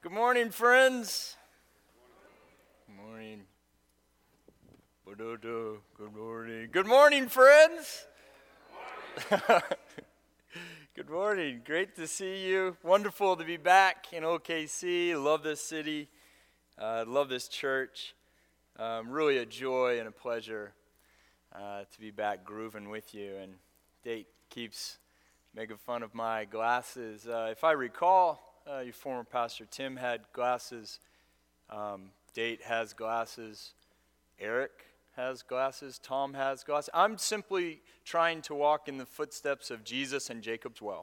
Good morning, friends. Good morning. Good morning. Good morning, friends. Good morning. Great to see you. Wonderful to be back in OKC. Love this city. Love this church. Really a joy and a pleasure to be back grooving with you. And Date keeps making fun of my glasses. If I recall, your former pastor Tim had glasses. Date has glasses. Eric has glasses. Tom has glasses. I'm simply trying to walk in the footsteps of Jesus and Jacob's well.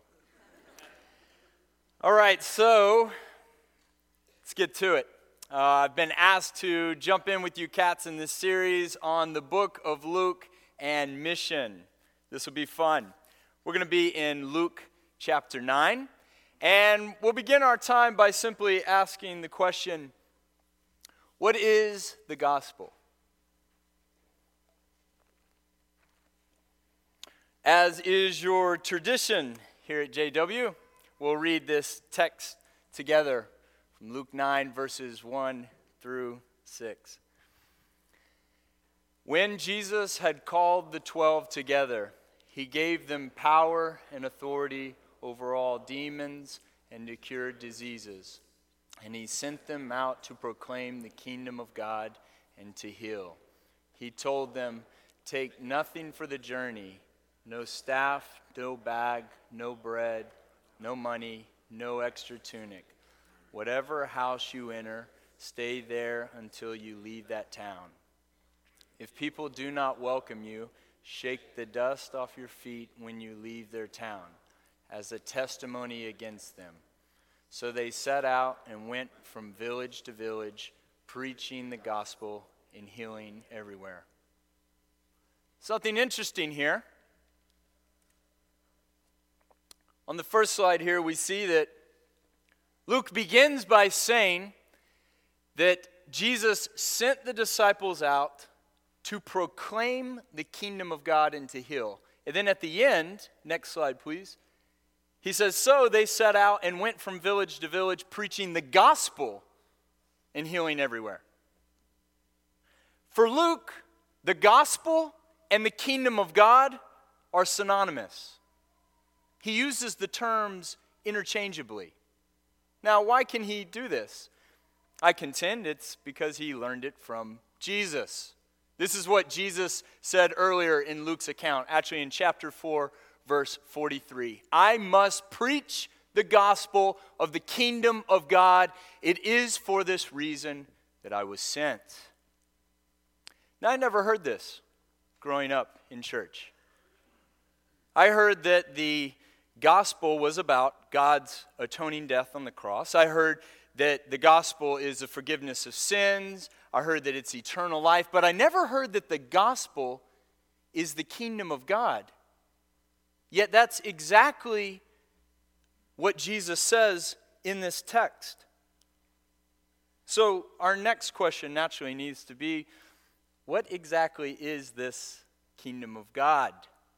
All right, so let's get to it. I've been asked to jump in with you cats in this series on the book of Luke and mission. This will be fun. We're going to be in Luke chapter 9. And we'll begin our time by simply asking the question, what is the gospel? As is your tradition here at JW, we'll read this text together from Luke 9, verses 1 through 6. When Jesus had called the 12 together, he gave them power and authority over all demons and to cure diseases. And he sent them out to proclaim the kingdom of God and to heal. He told them, take nothing for the journey, no staff, no bag, no bread, no money, no extra tunic. Whatever house you enter, stay there until you leave that town. If people do not welcome you, shake the dust off your feet when you leave their town, as a testimony against them. So they set out and went from village to village, preaching the gospel and healing everywhere. Something interesting here. On the first slide here, we see that Luke begins by saying that Jesus sent the disciples out to proclaim the kingdom of God and to heal. And then at the end, next slide please, he says, so they set out and went from village to village preaching the gospel and healing everywhere. For Luke, the gospel and the kingdom of God are synonymous. He uses the terms interchangeably. Now, why can he do this? I contend it's because he learned it from Jesus. This is what Jesus said earlier in Luke's account, actually in chapter 4, verse 43. I must preach the gospel of the kingdom of God. It is for this reason that I was sent. Now, I never heard this growing up in church. I heard that the gospel was about God's atoning death on the cross. I heard that the gospel is the forgiveness of sins. I heard that it's eternal life. But I never heard that the gospel is the kingdom of God. Yet that's exactly what Jesus says in this text. So our next question naturally needs to be, what exactly is this kingdom of God?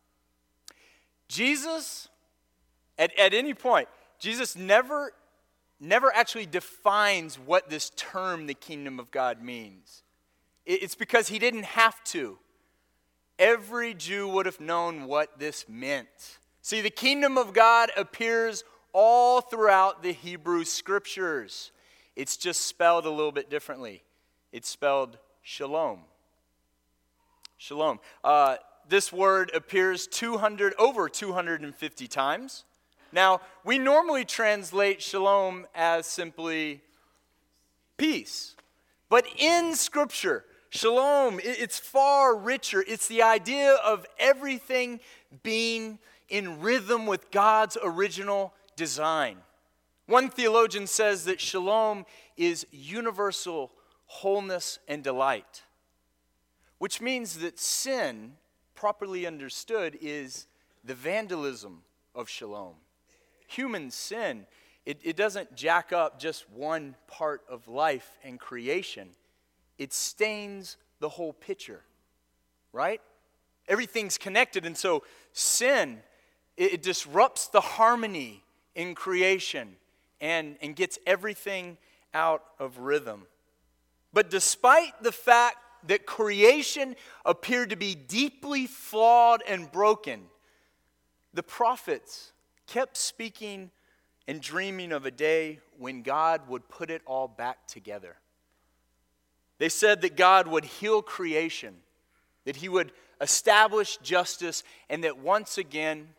Jesus, at any point, Jesus never actually defines what this term, the kingdom of God, means. It's because he didn't have to. Every Jew would have known what this meant. See, the kingdom of God appears all throughout the Hebrew scriptures. It's just spelled a little bit differently. It's spelled shalom. Shalom. This word appears over 250 times. Now, we normally translate shalom as simply peace. But in Scripture, shalom, it's far richer. It's the idea of everything being in rhythm with God's original design. One theologian says that shalom is universal wholeness and delight, which means that sin, properly understood, is the vandalism of shalom. Human sin, it doesn't jack up just one part of life and creation. It stains the whole picture, right? Everything's connected, and so sin, it disrupts the harmony in creation and gets everything out of rhythm. But despite the fact that creation appeared to be deeply flawed and broken, the prophets kept speaking and dreaming of a day when God would put it all back together. They said that God would heal creation, that he would establish justice, and that once again,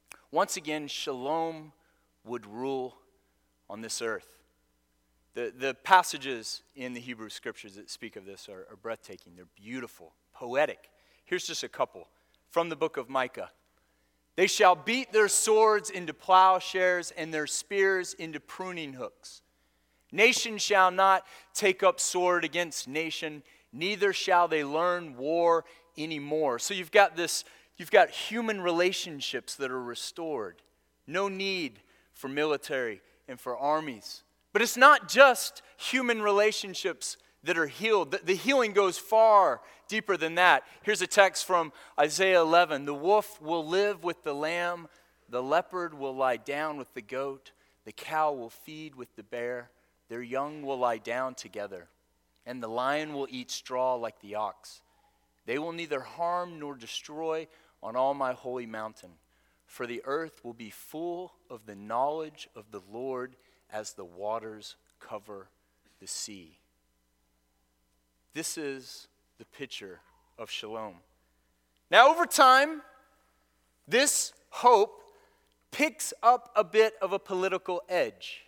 shalom would rule on this earth. The passages in the Hebrew Scriptures that speak of this are breathtaking. They're beautiful, poetic. Here's just a couple from the book of Micah. They shall beat their swords into plowshares and their spears into pruning hooks. Nation shall not take up sword against nation, neither shall they learn war anymore. So you've got human relationships that are restored. No need for military and for armies. But it's not just human relationships that are healed. The healing goes far deeper than that. Here's a text from Isaiah 11. The wolf will live with the lamb. The leopard will lie down with the goat. The cow will feed with the bear. Their young will lie down together. And the lion will eat straw like the ox. They will neither harm nor destroy on all my holy mountain. For the earth will be full of the knowledge of the Lord as the waters cover the sea. This is the picture of shalom. Now, over time, this hope picks up a bit of a political edge.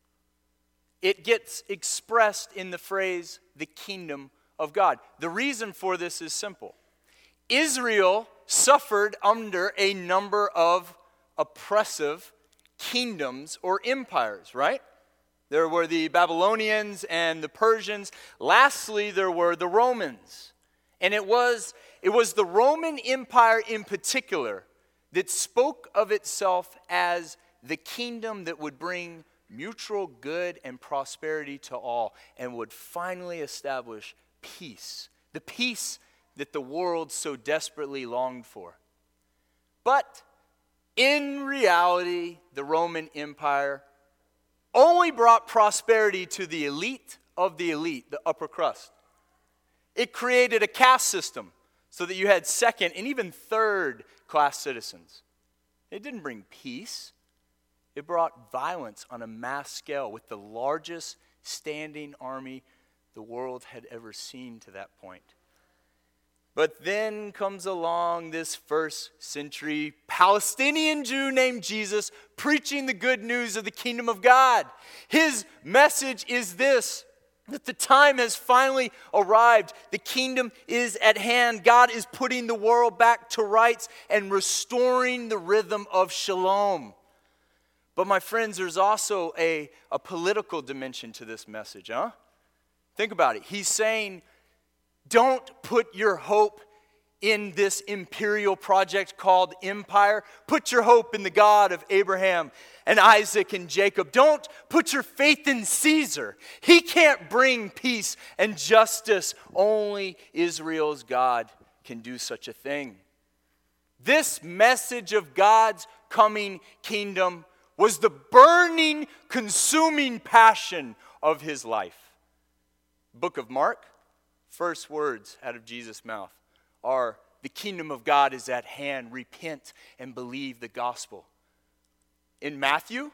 It gets expressed in the phrase, the kingdom of God. The reason for this is simple. Israel suffered under a number of oppressive kingdoms or empires, right? There were the Babylonians and the Persians. Lastly, there were the Romans. And it was the Roman Empire in particular that spoke of itself as the kingdom that would bring mutual good and prosperity to all and would finally establish peace, the peace that the world so desperately longed for. But in reality, the Roman Empire only brought prosperity to the elite of the elite, the upper crust. It created a caste system so that you had second and even third class citizens. It didn't bring peace. It brought violence on a mass scale with the largest standing army the world had ever seen to that point. But then comes along this first century Palestinian Jew named Jesus preaching the good news of the kingdom of God. His message is this, that the time has finally arrived. The kingdom is at hand. God is putting the world back to rights and restoring the rhythm of shalom. But my friends, there's also a political dimension to this message, huh? Think about it. He's saying, don't put your hope in this imperial project called empire. Put your hope in the God of Abraham and Isaac and Jacob. Don't put your faith in Caesar. He can't bring peace and justice. Only Israel's God can do such a thing. This message of God's coming kingdom was the burning, consuming passion of his life. Book of Mark, first words out of Jesus' mouth are, the kingdom of God is at hand. Repent and believe the gospel. In Matthew,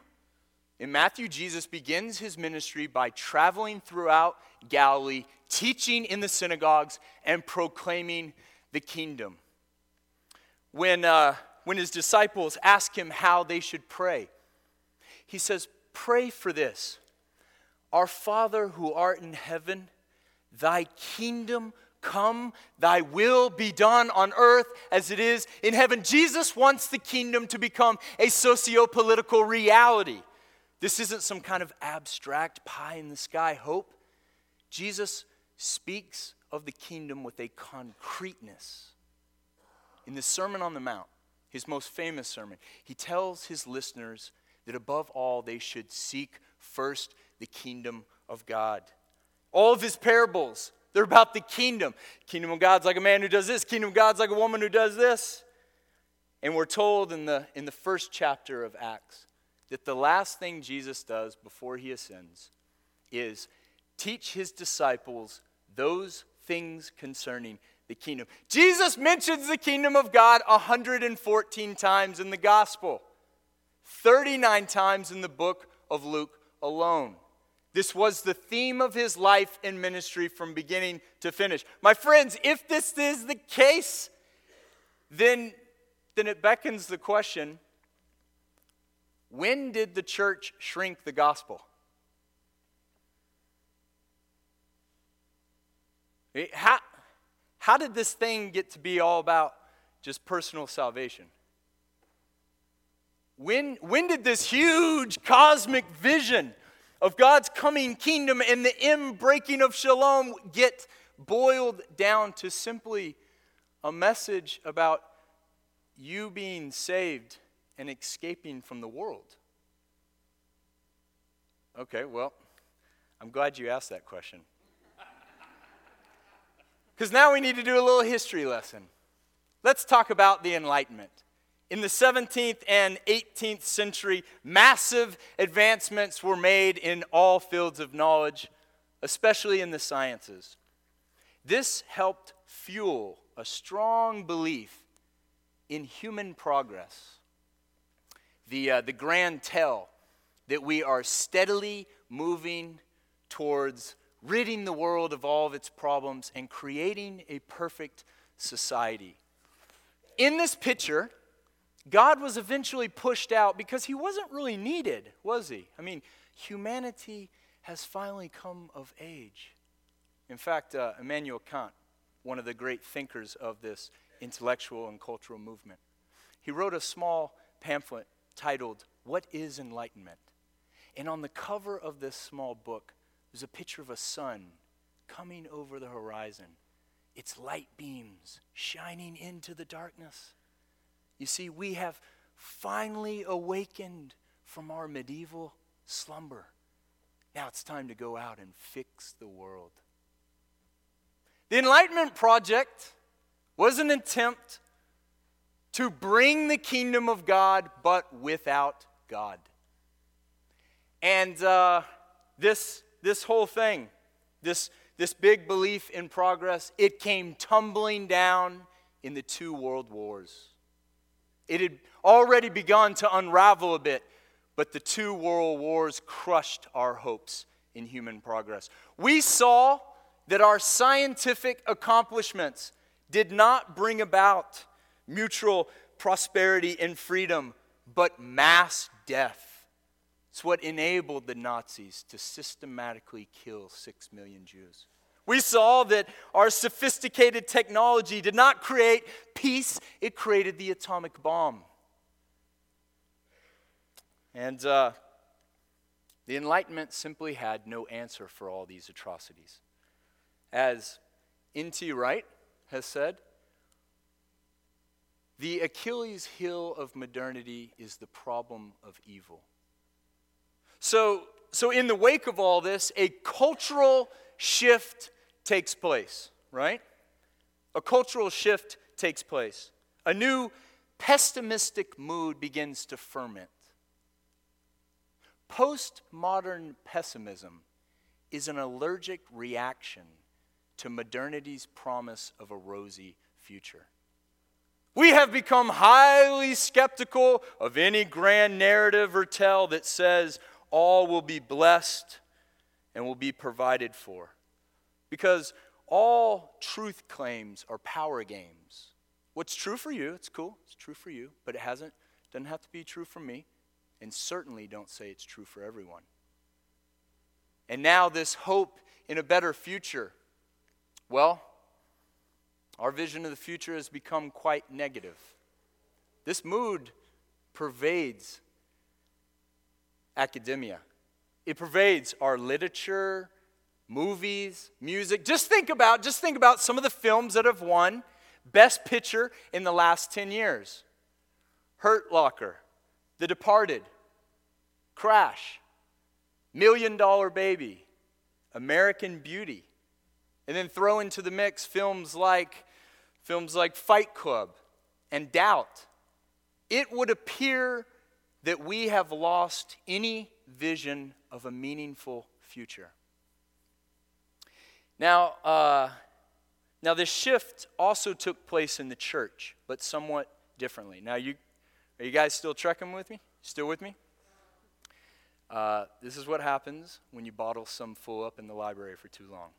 Jesus begins his ministry by traveling throughout Galilee, teaching in the synagogues, and proclaiming the kingdom. When his disciples ask him how they should pray, he says, pray for this. Our Father who art in heaven, thy kingdom come, thy will be done on earth as it is in heaven. Jesus wants the kingdom to become a socio-political reality. This isn't some kind of abstract pie-in-the-sky hope. Jesus speaks of the kingdom with a concreteness. In the Sermon on the Mount, his most famous sermon, he tells his listeners that above all they should seek first the kingdom of God. All of his parables, they're about the kingdom. Kingdom of God's like a man who does this. Kingdom of God's like a woman who does this. And we're told in the first chapter of Acts that the last thing Jesus does before he ascends is teach his disciples those things concerning the kingdom. Jesus mentions the kingdom of God 114 times in the gospel, 39 times in the book of Luke alone. This was the theme of his life and ministry from beginning to finish. My friends, if this is the case, then it beckons the question, when did the church shrink the gospel? How did this thing get to be all about just personal salvation? When did this huge cosmic vision of God's coming kingdom and the inbreaking of shalom get boiled down to simply a message about you being saved and escaping from the world? Okay, well, I'm glad you asked that question. Because now we need to do a little history lesson. Let's talk about the Enlightenment. In the 17th and 18th century, massive advancements were made in all fields of knowledge, especially in the sciences. This helped fuel a strong belief in human progress. The grand tell that we are steadily moving towards ridding the world of all of its problems and creating a perfect society. In this picture, God was eventually pushed out because he wasn't really needed, was he? I mean, humanity has finally come of age. In fact, Immanuel Kant, one of the great thinkers of this intellectual and cultural movement, he wrote a small pamphlet titled, "What is Enlightenment?" And on the cover of this small book, there's a picture of a sun coming over the horizon. Its light beams shining into the darkness. You see, we have finally awakened from our medieval slumber. Now it's time to go out and fix the world. The Enlightenment Project was an attempt to bring the kingdom of God, but without God. And this whole thing, this big belief in progress, it came tumbling down in the 2 world wars. It had already begun to unravel a bit, but the 2 world wars crushed our hopes in human progress. We saw that our scientific accomplishments did not bring about mutual prosperity and freedom, but mass death. It's what enabled the Nazis to systematically kill 6 million Jews. We saw that our sophisticated technology did not create peace, it created the atomic bomb. And the Enlightenment simply had no answer for all these atrocities. As N.T. Wright has said, the Achilles heel of modernity is the problem of evil. So in the wake of all this, a cultural shift takes place, right? A cultural shift takes place. A new pessimistic mood begins to ferment. Postmodern pessimism is an allergic reaction to modernity's promise of a rosy future. We have become highly skeptical of any grand narrative or tale that says all will be blessed and will be provided for. Because all truth claims are power games. What's true for you, it's cool, it's true for you, but it doesn't have to be true for me, and certainly don't say it's true for everyone. And now this hope in a better future, well, our vision of the future has become quite negative. This mood pervades academia. It pervades our literature, movies, music. Just think about some of the films that have won Best Picture in the last 10 years. Hurt Locker, The Departed, Crash, $1 Million Baby, American Beauty. And then throw into the mix films like Fight Club and Doubt. It would appear that we have lost any vision of a meaningful future. Now this shift also took place in the church, but somewhat differently. Now, are you guys still trekking with me? Still with me? This is what happens when you bottle some fool up in the library for too long.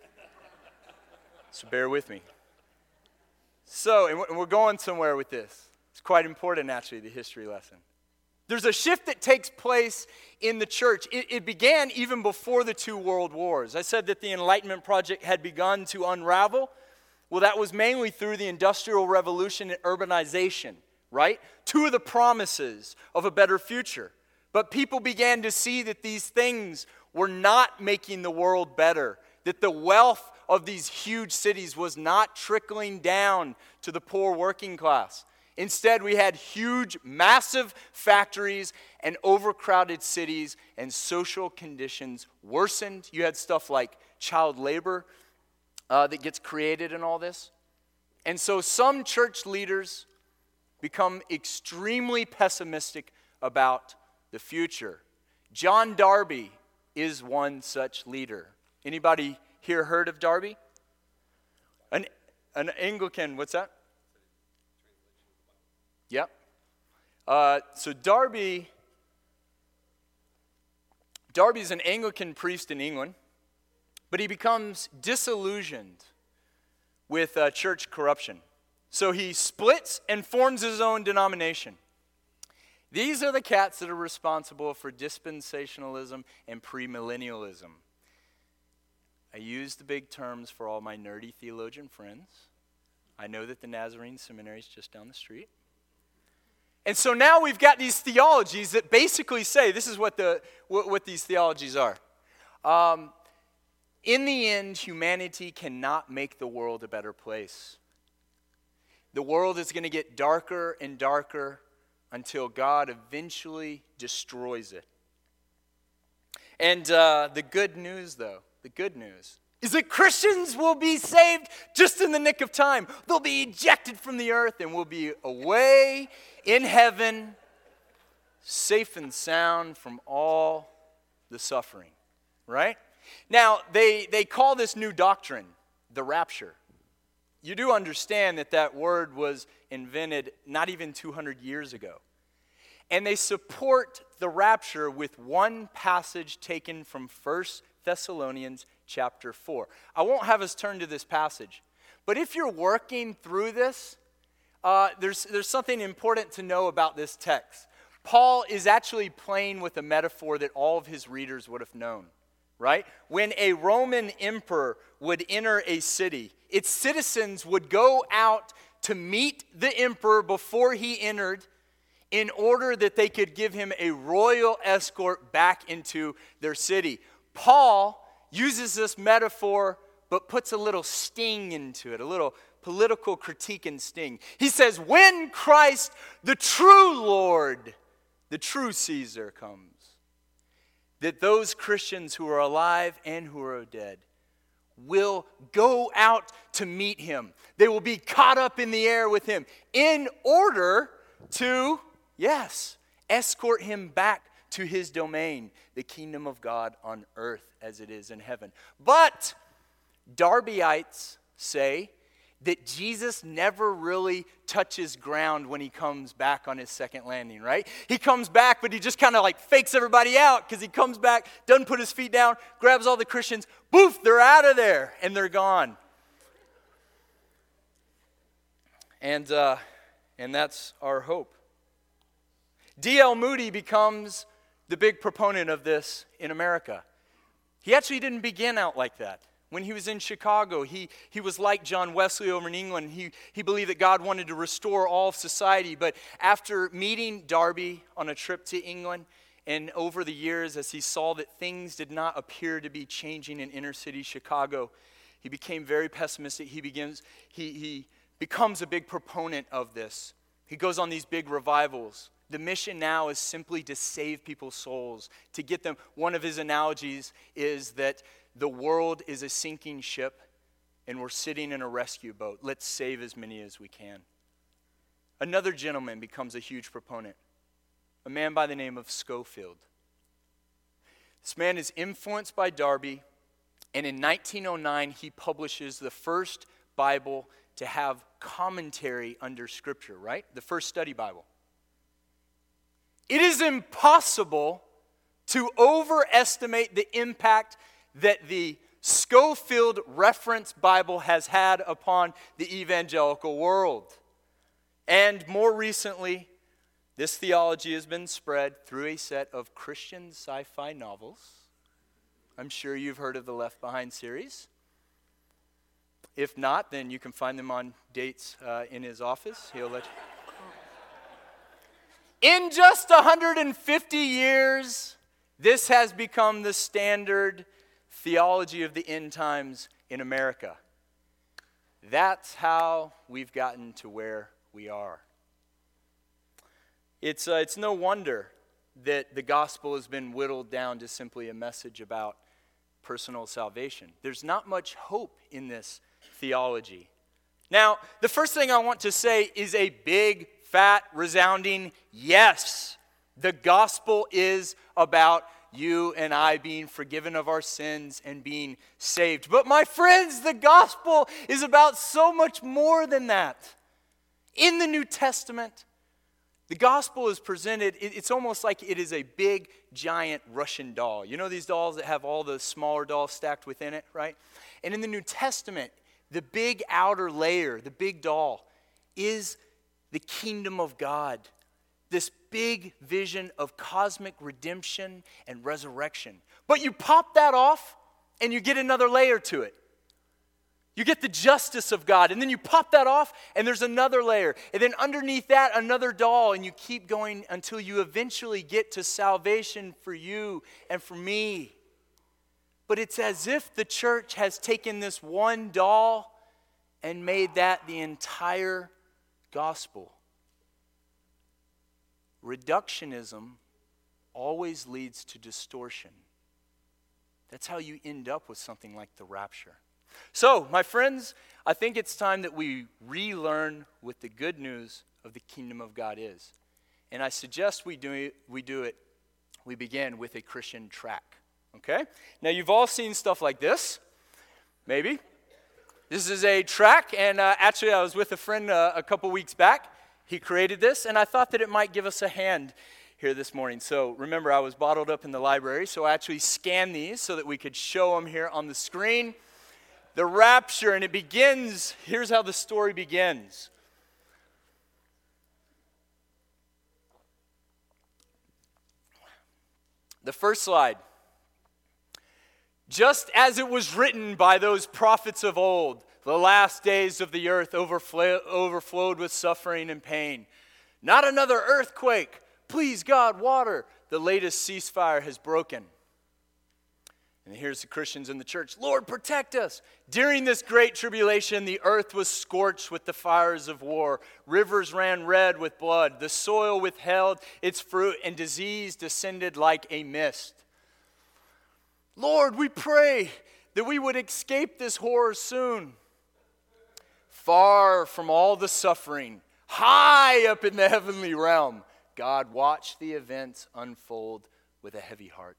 So bear with me. So, and we're going somewhere with this. It's quite important, actually, the history lesson. There's a shift that takes place in the church. It began even before the two world wars. I said that the Enlightenment project had begun to unravel. Well, that was mainly through the Industrial Revolution and urbanization, right? Two of the promises of a better future. But people began to see that these things were not making the world better, that the wealth of these huge cities was not trickling down to the poor working class. Instead, we had huge, massive factories and overcrowded cities, and social conditions worsened. You had stuff like child labor that gets created in all this. And so some church leaders become extremely pessimistic about the future. John Darby is one such leader. Anybody here heard of Darby? An Anglican, what's that? Yep. So Darby's an Anglican priest in England, but he becomes disillusioned with church corruption. So he splits and forms his own denomination. These are the cats that are responsible for dispensationalism and premillennialism. I use the big terms for all my nerdy theologian friends. I know that the Nazarene Seminary is just down the street. And so now we've got these theologies that basically say, this is what these theologies are. In the end, humanity cannot make the world a better place. The world is going to get darker and darker until God eventually destroys it. And the good news, though, is that Christians will be saved just in the nick of time. They'll be ejected from the earth and will be away in heaven, safe and sound from all the suffering, right? Now, they call this new doctrine the rapture. You do understand that word was invented not even 200 years ago. And they support the rapture with one passage taken from 1 Thessalonians chapter 4. I won't have us turn to this passage. But if you're working through this, there's something important to know about this text. Paul is actually playing with a metaphor that all of his readers would have known, right? When a Roman emperor would enter a city, its citizens would go out to meet the emperor before he entered in order that they could give him a royal escort back into their city. Paul uses this metaphor but puts a little sting into it, a little political critique and sting. He says, when Christ, the true Lord, the true Caesar comes, that those Christians who are alive and who are dead will go out to meet him. They will be caught up in the air with him in order to, escort him back to his domain, the kingdom of God on earth as it is in heaven. But Darbyites say that Jesus never really touches ground when he comes back on his second landing, right? He comes back, but he just kind of like fakes everybody out because he comes back, doesn't put his feet down, grabs all the Christians, poof, they're out of there, and they're gone. And that's our hope. D.L. Moody becomes the big proponent of this in America. He actually didn't begin out like that. When he was in Chicago, he was like John Wesley over in England. He believed that God wanted to restore all of society. But after meeting Darby on a trip to England, and over the years as he saw that things did not appear to be changing in inner city Chicago, he became very pessimistic. He becomes a big proponent of this. He goes on these big revivals. The mission now is simply to save people's souls, to get them. One of his analogies is that the world is a sinking ship and we're sitting in a rescue boat. Let's save as many as we can. Another gentleman becomes a huge proponent, a man by the name of Scofield. This man is influenced by Darby, and in 1909 he publishes the first Bible to have commentary under Scripture, right? The first study Bible. It is impossible to overestimate the impact that the Scofield Reference Bible has had upon the evangelical world. And more recently, this theology has been spread through a set of Christian sci-fi novels. I'm sure you've heard of the Left Behind series. If not, then you can find them on dates in his office. He'll let you. In just 150 years, this has become the standard theology of the end times in America. That's how we've gotten to where we are. It's no wonder that the gospel has been whittled down to simply a message about personal salvation. There's not much hope in this theology. Now, the first thing I want to say is a big, fat, resounding yes. The gospel is about you and I being forgiven of our sins and being saved. But my friends, the gospel is about so much more than that. In the New Testament, the gospel is presented, it's almost like it is a big, giant Russian doll. You know these dolls that have all the smaller dolls stacked within it, right? And in the New Testament, the big outer layer, the big doll, is the kingdom of God. This big vision of cosmic redemption and resurrection. But you pop that off, and you get another layer to it. You get the justice of God, and then you pop that off, and there's another layer. And then underneath that, another doll, and you keep going until you eventually get to salvation for you and for me. But it's as if the church has taken this one doll and made that the entire gospel. Reductionism always leads to distortion. That's how you end up with something like the rapture. So, my friends, I think it's time that we relearn what the good news of the kingdom of God is. And I suggest we begin with a Christian track. Okay? Now, you've all seen stuff like this, maybe. This is a track, and actually I was with a friend a couple weeks back. He created this, and I thought that it might give us a hand here this morning. So remember, I was bottled up in the library, so I actually scanned these so that we could show them here on the screen. The rapture, and it begins, here's how the story begins. The first slide. Just as it was written by those prophets of old, the last days of the earth overflowed with suffering and pain. Not another earthquake. Please, God, water. The latest ceasefire has broken. And here's the Christians in the church. Lord, protect us. During this great tribulation, the earth was scorched with the fires of war. Rivers ran red with blood. The soil withheld its fruit, and disease descended like a mist. Lord, we pray that we would escape this horror soon. Far from all the suffering, high up in the heavenly realm, God watched the events unfold with a heavy heart.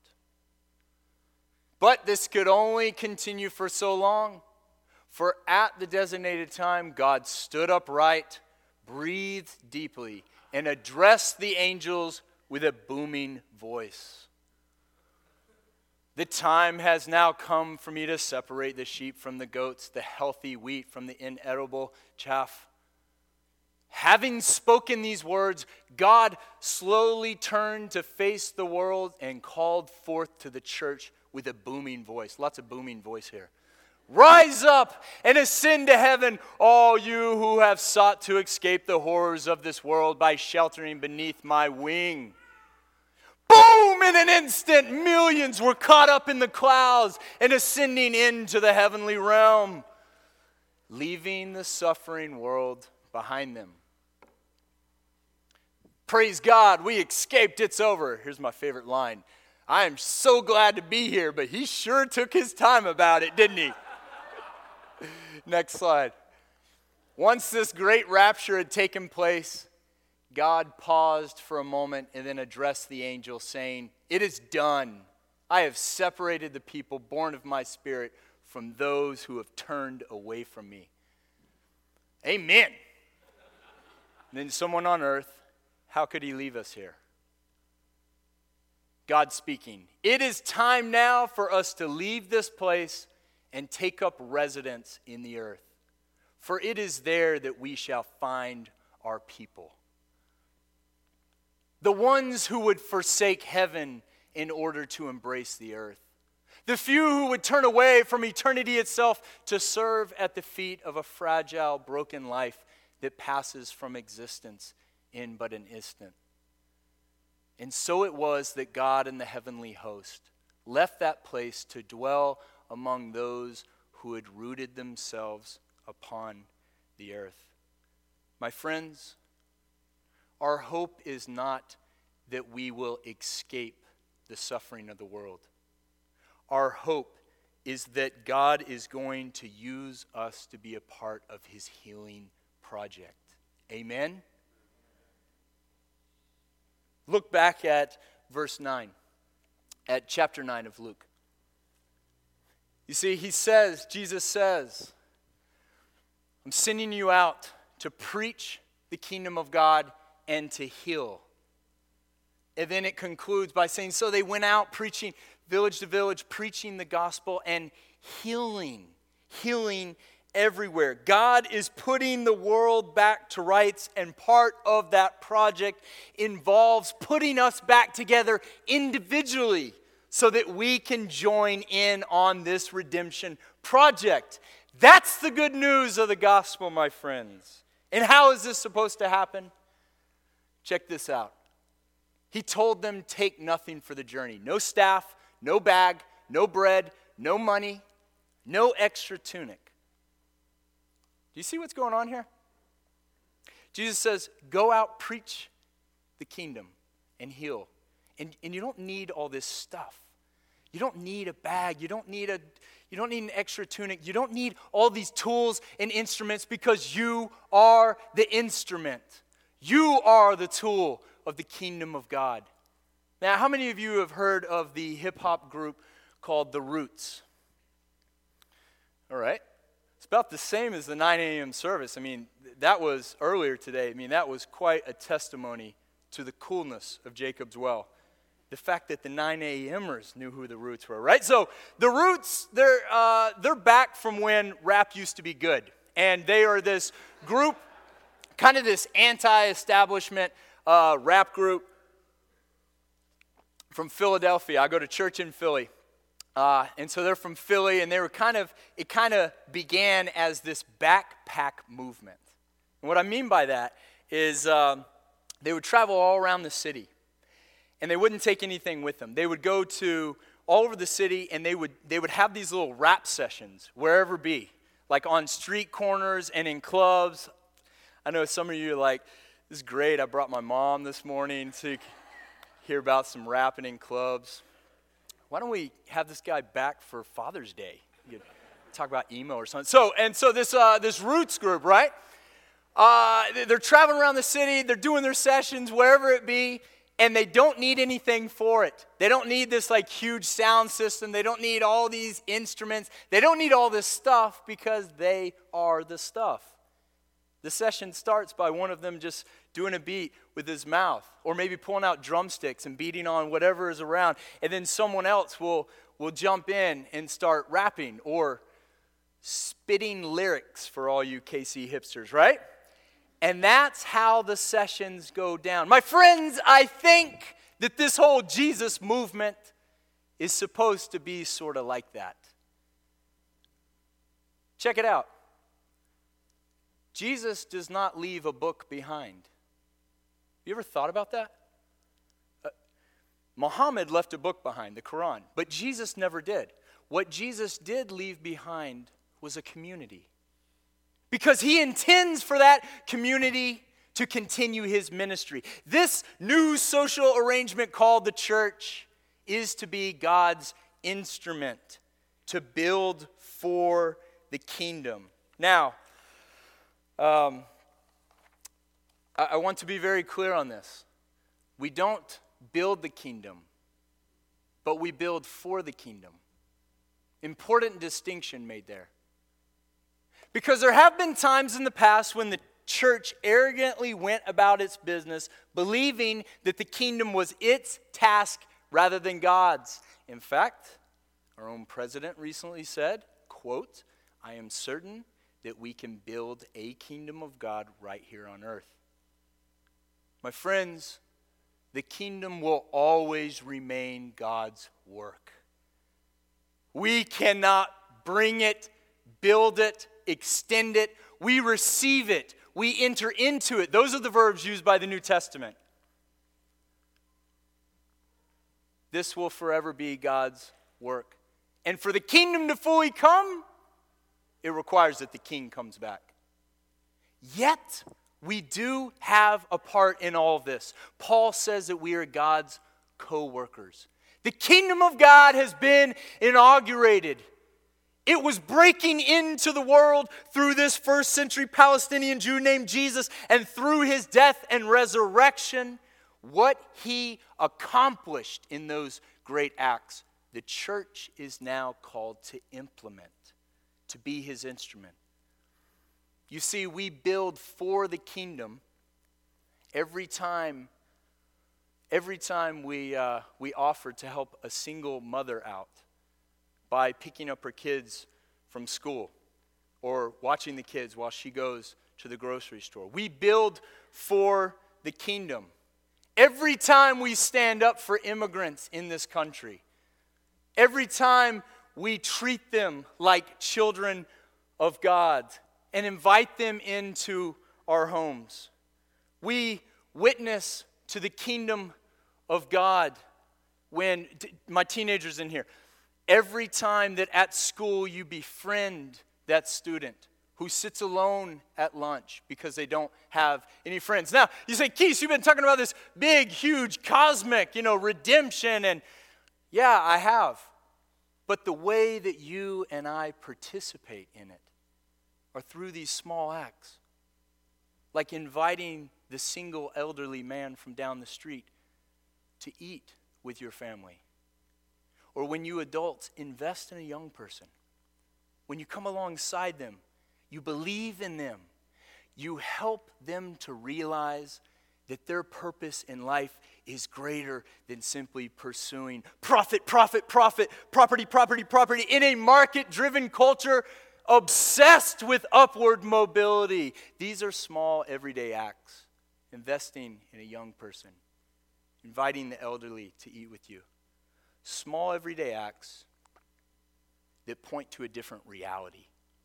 But this could only continue for so long. For at the designated time, God stood upright, breathed deeply, and addressed the angels with a booming voice. The time has now come for me to separate the sheep from the goats, the healthy wheat from the inedible chaff. Having spoken these words, God slowly turned to face the world and called forth to the church with a booming voice. Lots of booming voice here. Rise up and ascend to heaven, all you who have sought to escape the horrors of this world by sheltering beneath my wing. Boom! In an instant, millions were caught up in the clouds and ascending into the heavenly realm, leaving the suffering world behind them. Praise God, we escaped, it's over. Here's my favorite line. I am so glad to be here, but he sure took his time about it, didn't he? Next slide. Once this great rapture had taken place, God paused for a moment and then addressed the angel saying, "It is done. I have separated the people born of my Spirit from those who have turned away from me. Amen. And then someone on earth, how could he leave us here? God speaking, it is time now for us to leave this place and take up residence in the earth. For it is there that we shall find our people. The ones who would forsake heaven in order to embrace the earth. The few who would turn away from eternity itself to serve at the feet of a fragile, broken life that passes from existence in but an instant. And so it was that God and the heavenly host left that place to dwell among those who had rooted themselves upon the earth. My friends, our hope is not that we will escape the suffering of the world. Our hope is that God is going to use us to be a part of his healing project. Amen? Look back at verse 9, at chapter 9 of Luke. You see, Jesus says, I'm sending you out to preach the kingdom of God and to heal. And then it concludes by saying, so they went out preaching village to village, preaching the gospel and healing everywhere. God is putting the world back to rights, and part of that project involves putting us back together individually so that we can join in on this redemption project. That's the good news of the gospel, my friends. And how is this supposed to happen? Check this out. He told them, take nothing for the journey. No staff, no bag, no bread, no money, no extra tunic. Do you see what's going on here? Jesus says, go out, preach the kingdom, and heal. And you don't need all this stuff. You don't need a bag. You don't need an extra tunic. You don't need all these tools and instruments, because you are the instrument. You are the tool of the kingdom of God. Now, how many of you have heard of the hip-hop group called The Roots? All right. It's about the same as the 9 a.m. service. I mean, that was earlier today. I mean, that was quite a testimony to the coolness of Jacob's Well. The fact that the 9 a.m.ers knew who The Roots were, right? So The Roots, they're back from when rap used to be good. And they are this group, kind of this anti-establishment rap group from Philadelphia. I go to church in Philly. And so they're from Philly, and it kind of began as this backpack movement. And what I mean by that is they would travel all around the city, and they wouldn't take anything with them. They would go to all over the city, and they would have these little rap sessions, wherever it be, like on street corners and in clubs. I know some of you are like, this is great, I brought my mom this morning to hear about some rapping in clubs. Why don't we have this guy back for Father's Day? You could talk about emo or something. So this Roots group, right? They're traveling around the city. They're doing their sessions, wherever it be, and they don't need anything for it. They don't need this like huge sound system. They don't need all these instruments. They don't need all this stuff, because they are the stuff. The session starts by one of them just doing a beat with his mouth, or maybe pulling out drumsticks and beating on whatever is around, and then someone else will jump in and start rapping or spitting lyrics for all you KC hipsters, right? And that's how the sessions go down. My friends, I think that this whole Jesus movement is supposed to be sort of like that. Check it out. Jesus does not leave a book behind. You ever thought about that? Muhammad left a book behind, the Quran, but Jesus never did. What Jesus did leave behind was a community, because he intends for that community to continue his ministry. This new social arrangement called the church is to be God's instrument to build for the kingdom. Now, I want to be very clear on this. We don't build the kingdom. but we build for the kingdom. Important distinction made there. Because there have been times in the past when the church arrogantly went about its business, believing that the kingdom was its task rather than God's. In fact, our own president recently said, quote, "I am certain that we can build a kingdom of God right here on earth." My friends, the kingdom will always remain God's work. We cannot bring it, build it, extend it. We receive it. We enter into it. Those are the verbs used by the New Testament. This will forever be God's work. And for the kingdom to fully come, it requires that the king comes back. Yet, we do have a part in all of this. Paul says that we are God's co-workers. The kingdom of God has been inaugurated. It was breaking into the world through this first century Palestinian Jew named Jesus, and through his death and resurrection, what he accomplished in those great acts, the church is now called to implement, to be his instrument. You see, we build for the kingdom every time we offer to help a single mother out by picking up her kids from school or watching the kids while she goes to the grocery store. We build for the kingdom. Every time we stand up for immigrants in this country, every time we treat them like children of God and invite them into our homes, we witness to the kingdom of God. When my teenagers in here, every time that at school you befriend that student who sits alone at lunch because they don't have any friends. Now, you say, Keith, you've been talking about this big, huge, cosmic, redemption, and yeah, I have. But the way that you and I participate in it are through these small acts, like inviting the single elderly man from down the street to eat with your family. Or when you adults invest in a young person, when you come alongside them, you believe in them, you help them to realize that their purpose in life is greater than simply pursuing profit, property, in a market-driven culture obsessed with upward mobility. These are small, everyday acts. Investing in a young person, inviting the elderly to eat with you. Small, everyday acts that point to a different reality.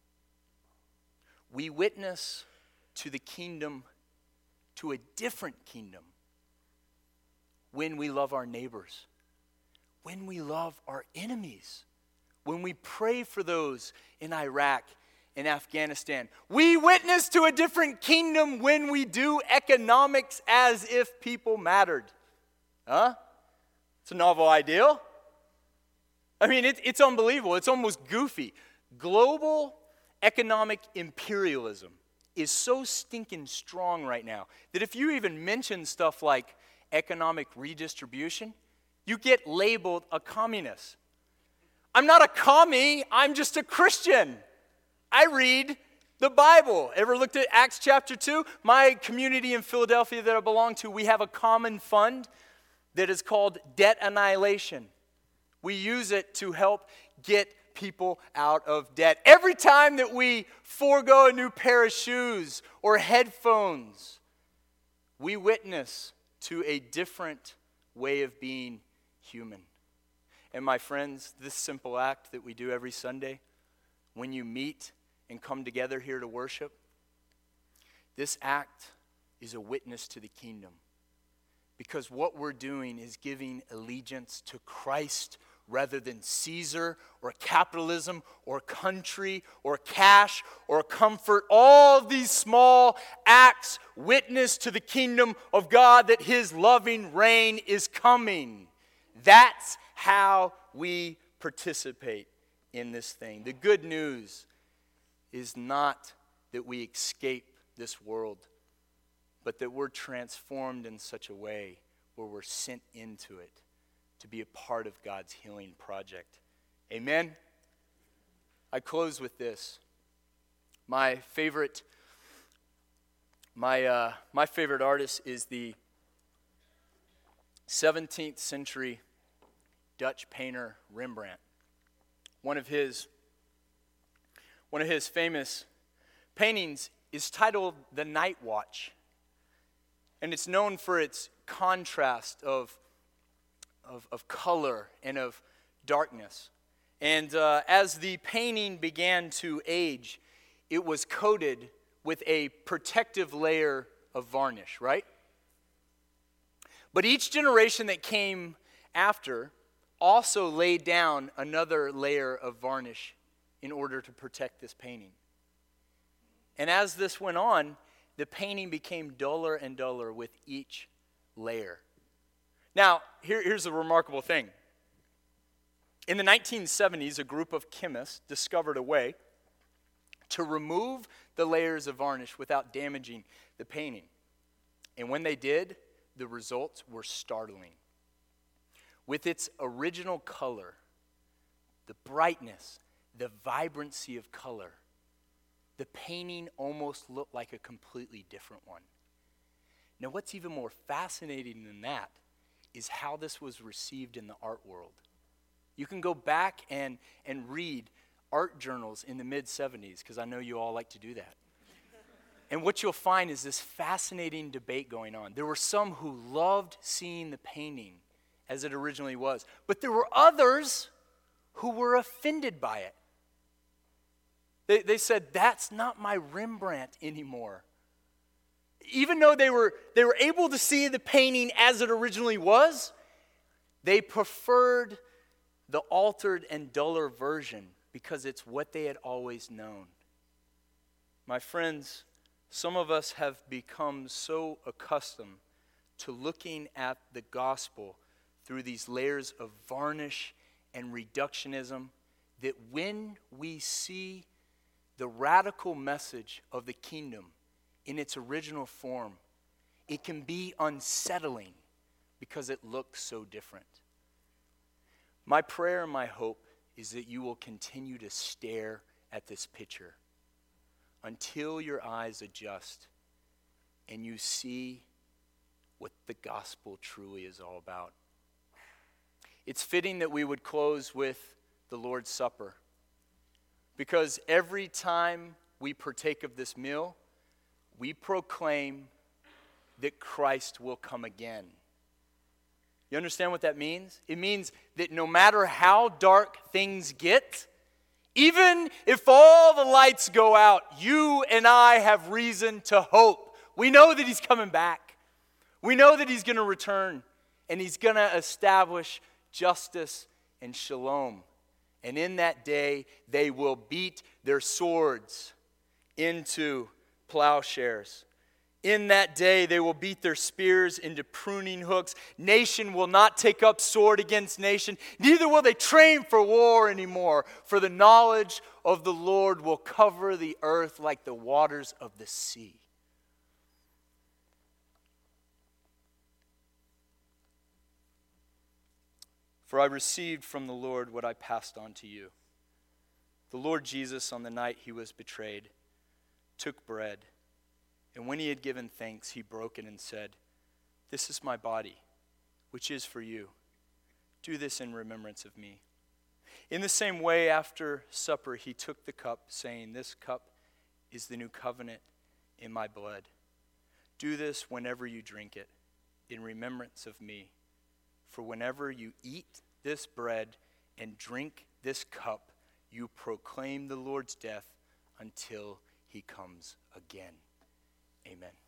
We witness to the kingdom, to a different kingdom, when we love our neighbors, when we love our enemies, when we pray for those in Iraq and Afghanistan. We witness to a different kingdom when we do economics as if people mattered. Huh? It's a novel ideal. I mean, it's unbelievable. It's almost goofy. Global economic imperialism is so stinking strong right now that if you even mention stuff like economic redistribution, you get labeled a communist. I'm not a commie, I'm just a Christian. I read the Bible. Ever looked at Acts chapter 2? My community in Philadelphia that I belong to, we have a common fund that is called debt annihilation. We use it to help get people out of debt. Every time that we forego a new pair of shoes or headphones, we witness to a different way of being human. And my friends, this simple act that we do every Sunday, when you meet and come together here to worship, this act is a witness to the kingdom. Because what we're doing is giving allegiance to Christ rather than Caesar or capitalism or country or cash or comfort. All of these small acts witness to the kingdom of God that his loving reign is coming. That's how we participate in this thing. The good news is not that we escape this world, but that we're transformed in such a way where we're sent into it to be a part of God's healing project. Amen? I close with this. My favorite artist is the 17th century Dutch painter Rembrandt. One of his famous paintings is titled The Night Watch, and it's known for its contrast of color and of darkness. And as the painting began to age, it was coated with a protective layer of varnish, right? But each generation that came after also laid down another layer of varnish in order to protect this painting. And as this went on, the painting became duller and duller with each layer. Now, here's a remarkable thing. In the 1970s, a group of chemists discovered a way to remove the layers of varnish without damaging the painting. And when they did, the results were startling. With its original color, the brightness, the vibrancy of color, the painting almost looked like a completely different one. Now, what's even more fascinating than that is how this was received in the art world. You can go back and read art journals in the mid-'70s, because I know you all like to do that. And what you'll find is this fascinating debate going on. There were some who loved seeing the painting as it originally was, but there were others who were offended by it. They said, that's not my Rembrandt anymore. Even though they were able to see the painting as it originally was, they preferred the altered and duller version because it's what they had always known. My friends, some of us have become so accustomed to looking at the gospel through these layers of varnish and reductionism that when we see the radical message of the kingdom in its original form, it can be unsettling because it looks so different. My prayer and my hope is that you will continue to stare at this picture until your eyes adjust and you see what the gospel truly is all about. It's fitting that we would close with the Lord's Supper, because every time we partake of this meal, we proclaim that Christ will come again. You understand what that means? It means that no matter how dark things get, even if all the lights go out, you and I have reason to hope. We know that he's coming back. We know that he's going to return, and he's going to establish justice and shalom. And in that day, they will beat their swords into plowshares. In that day, they will beat their spears into pruning hooks. Nation will not take up sword against nation. Neither will they train for war anymore. For the knowledge of the Lord will cover the earth like the waters of the sea. For I received from the Lord what I passed on to you. The Lord Jesus, on the night he was betrayed, took bread, and when he had given thanks, he broke it and said, "This is my body, which is for you. Do this in remembrance of me." In the same way, after supper, he took the cup, saying, "This cup is the new covenant in my blood. Do this whenever you drink it, in remembrance of me. For whenever you eat this bread and drink this cup, you proclaim the Lord's death until he comes again." Amen.